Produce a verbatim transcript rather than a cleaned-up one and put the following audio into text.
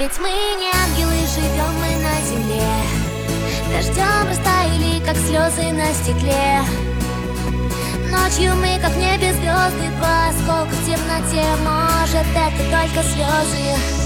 Ведь мы не ангелы, живем мы на земле. Дождем растаяли, как слезы на стекле. Ночью мы, как в небе звезды, по осколку в темноте. Может, это только слезы.